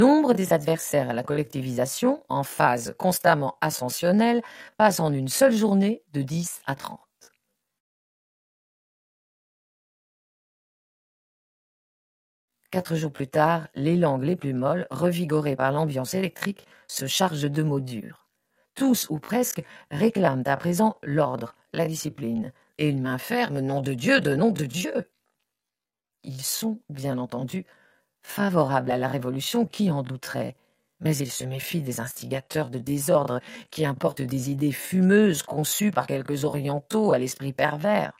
nombre des adversaires à la collectivisation, en phase constamment ascensionnelle, passe en une seule journée de 10 à 30. Quatre jours plus tard, les langues les plus molles, revigorées par l'ambiance électrique, se chargent de mots durs. Tous, ou presque, réclament à présent l'ordre, la discipline, et une main ferme, nom de Dieu, de nom de Dieu. Ils sont, bien entendu, favorables à la révolution, qui en douterait, mais ils se méfient des instigateurs de désordre qui importent des idées fumeuses conçues par quelques orientaux à l'esprit pervers.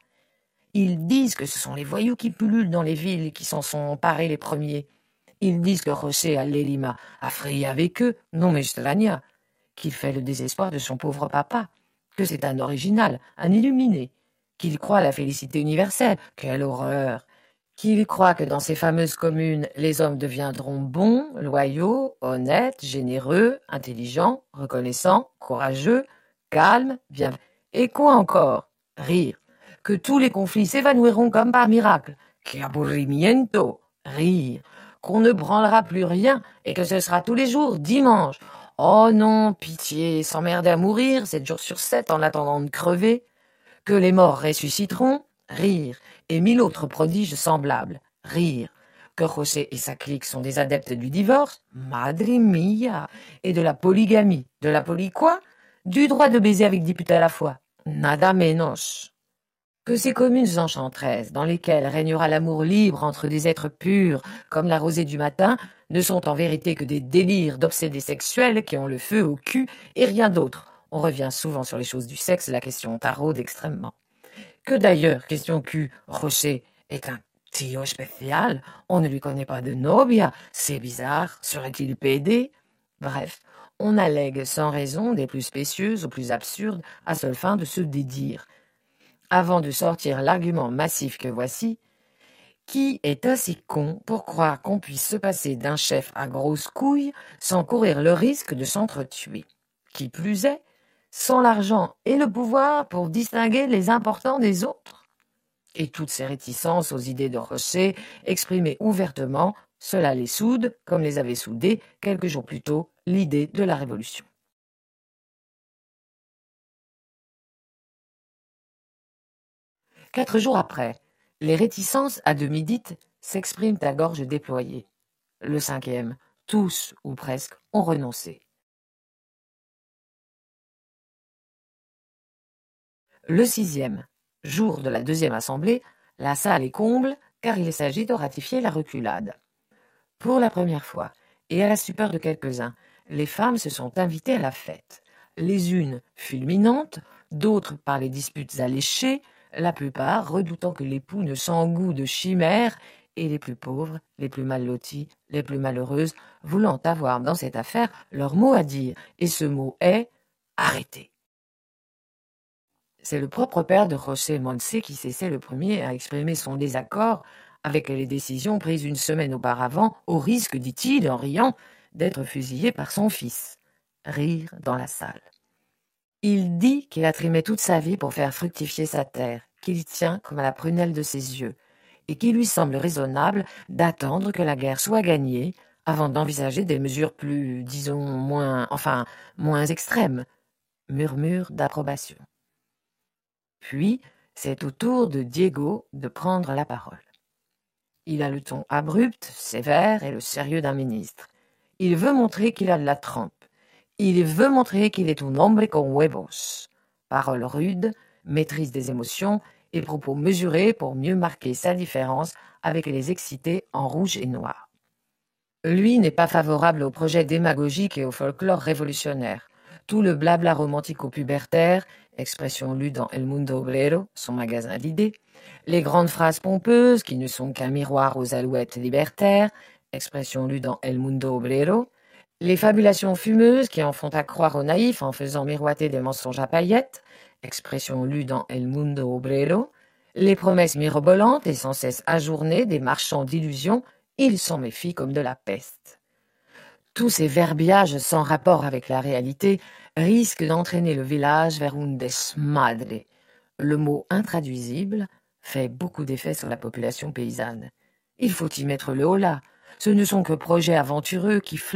Ils disent que ce sont les voyous qui pullulent dans les villes qui s'en sont emparés les premiers. Ils disent que José Alelima a frayé avec eux, non mais extraña, qu'il fait le désespoir de son pauvre papa, que c'est un original, un illuminé, qu'il croit à la félicité universelle, quelle horreur, qu'il croit que dans ces fameuses communes, les hommes deviendront bons, loyaux, honnêtes, généreux, intelligents, reconnaissants, courageux, calmes, bien... Et quoi encore? Rire. Que tous les conflits s'évanouiront comme par miracle. Que aburrimiento! Rire. Qu'on ne branlera plus rien et que ce sera tous les jours dimanche. Oh non, pitié, s'emmerder à mourir 7 jours sur 7 en attendant de crever. Que les morts ressusciteront. Rire. Et 1000 autres prodiges semblables. Rire. Que José et sa clique sont des adeptes du divorce. Madre mia. Et de la polygamie. De la quoi? Du droit de baiser avec 10 putes à la fois. Nada menos. Que ces communes enchantresses, dans lesquelles régnera l'amour libre entre des êtres purs, comme la rosée du matin, ne sont en vérité que des délires d'obsédés sexuels qui ont le feu au cul et rien d'autre. On revient souvent sur les choses du sexe, la question taraude extrêmement. Que d'ailleurs, question cul, Rocher est un tío spécial, on ne lui connaît pas de novia, c'est bizarre, serait-il pédé? Bref, on allègue sans raison des plus spécieuses aux plus absurdes à seule fin de se dédire. Avant de sortir l'argument massif que voici, qui est assez con pour croire qu'on puisse se passer d'un chef à grosses couilles sans courir le risque de s'entretuer? Qui plus est, sans l'argent et le pouvoir pour distinguer les importants des autres. Et toutes ces réticences aux idées de José, exprimées ouvertement, cela les soude, comme les avait soudées, quelques jours plus tôt, l'idée de la révolution. 4 jours après, les réticences à demi dites s'expriment à gorge déployée. Le 5e, tous, ou presque, ont renoncé. Le 6e, jour de la 2e assemblée, la salle est comble car il s'agit de ratifier la reculade. Pour la première fois, et à la stupeur de quelques-uns, les femmes se sont invitées à la fête. Les unes fulminantes, d'autres par les disputes alléchées, la plupart redoutant que l'époux ne s'engoue de chimères, et les plus pauvres, les plus mal loties, les plus malheureuses, voulant avoir dans cette affaire leur mot à dire, et ce mot est « arrêtez ». C'est le propre père de José Montse qui s'essaie le premier à exprimer son désaccord avec les décisions prises une semaine auparavant, au risque, dit-il en riant, d'être fusillé par son fils. Rire dans la salle. Il dit qu'il a trimé toute sa vie pour faire fructifier sa terre, qu'il tient comme à la prunelle de ses yeux, et qu'il lui semble raisonnable d'attendre que la guerre soit gagnée avant d'envisager des mesures plus, disons, moins extrêmes. Murmure d'approbation. Puis, c'est au tour de Diego de prendre la parole. Il a le ton abrupt, sévère et le sérieux d'un ministre. Il veut montrer qu'il a de la trempe. Il veut montrer qu'il est un hombre con huevos. Paroles rudes, maîtrise des émotions et propos mesurés pour mieux marquer sa différence avec les excités en rouge et noir. Lui n'est pas favorable aux projets démagogiques et au folklore révolutionnaire. Tout le blabla romantico-pubertaire, expression lue dans El Mundo Obrero, son magasin d'idées, les grandes phrases pompeuses qui ne sont qu'un miroir aux alouettes libertaires, expression lue dans El Mundo Obrero, les fabulations fumeuses qui en font accroire aux naïfs en faisant miroiter des mensonges à paillettes, expression lue dans El Mundo Obrero, les promesses mirobolantes et sans cesse ajournées des marchands d'illusions, il s'en méfie comme de la peste. Tous ces verbiages sans rapport avec la réalité risquent d'entraîner le village vers un desmadre. Le mot intraduisible fait beaucoup d'effet sur la population paysanne. Il faut y mettre le holà. Ce ne sont que projets aventureux qui